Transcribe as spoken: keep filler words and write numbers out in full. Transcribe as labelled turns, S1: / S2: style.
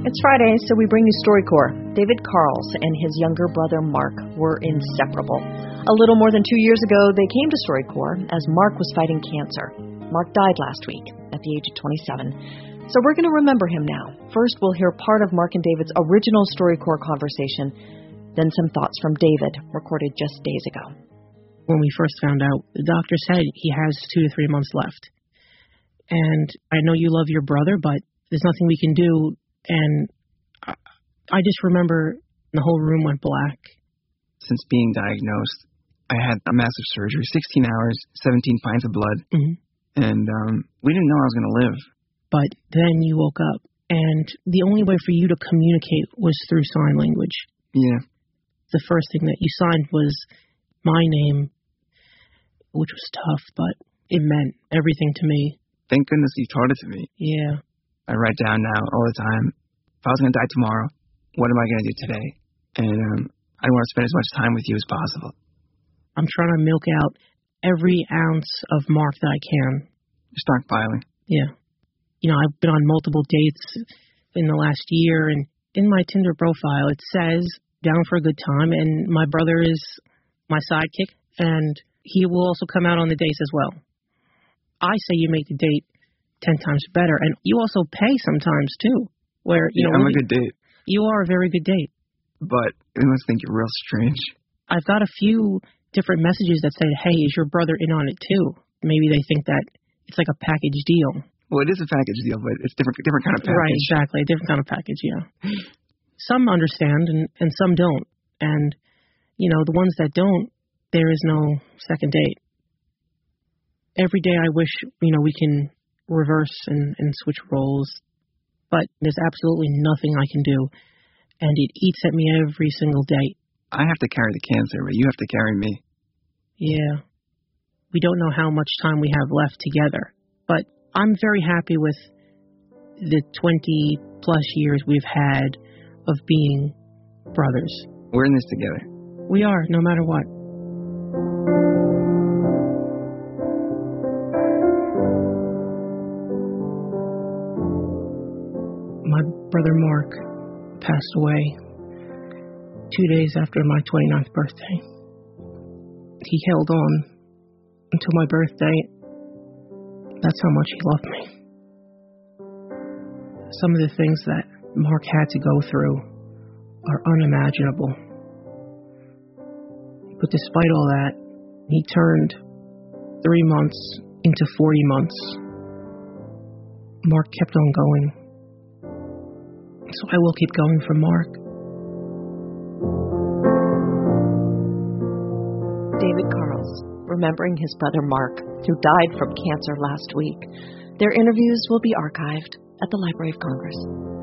S1: It's Friday, so we bring you StoryCorps. David Carls and his younger brother Mark were inseparable. A little more than two years ago, they came to StoryCorps as Mark was fighting cancer. Mark died last week at the age of twenty-seven. So we're going to remember him now. First, we'll hear part of Mark and David's original StoryCorps conversation, then some thoughts from David, recorded just days ago.
S2: When we first found out, the doctor said he has two to three months left. And I know you love your brother, but there's nothing we can do. And I just remember the whole room went black.
S3: Since being diagnosed, I had a massive surgery, sixteen hours, seventeen pints of blood.
S2: Mm-hmm.
S3: And um, we didn't know I was going to live.
S2: But then you woke up, and the only way for you to communicate was through sign language.
S3: Yeah.
S2: The first thing that you signed was my name, which was tough, but it meant everything to me.
S3: Thank goodness you taught it to me.
S2: Yeah.
S3: I write down now all the time, if I was going to die tomorrow, what am I going to do today? And um, I want to spend as much time with you as possible.
S2: I'm trying to milk out every ounce of Mark that I can.
S3: You're stockpiling.
S2: Yeah. You know, I've been on multiple dates in the last year, and in my Tinder profile, it says, down for a good time, and my brother is my sidekick, and he will also come out on the dates as well. I say you make the date ten times better, and you also pay sometimes, too, where, you
S3: yeah,
S2: know...
S3: I'm a good date.
S2: You are a very good date.
S3: But they must think you're real strange.
S2: I've got a few different messages that say, hey, is your brother in on it, too? Maybe they think that it's like a package deal.
S3: Well, it is a package deal, but it's different different kind of package.
S2: Right, exactly. A different kind of package, yeah. Some understand, and, and some don't. And, you know, the ones that don't, there is no second date. Every day I wish, you know, we can reverse and, and switch roles, but there's absolutely nothing I can do, and it eats at me every single day.
S3: I have to carry the cancer, but you have to carry me.
S2: Yeah. We don't know how much time we have left together, but I'm very happy with the twenty plus years we've had of being brothers.
S3: We're in this together.
S2: We are, no matter what. My brother Mark passed away two days after my twenty-ninth birthday. He held on until my birthday. That's how much he loved me. Some of the things that Mark had to go through are unimaginable. But despite all that, he turned three months into forty months. Mark kept on going. So I will keep going for Mark.
S1: David Carls, remembering his brother Mark, who died from cancer last week. Their interviews will be archived at the Library of Congress.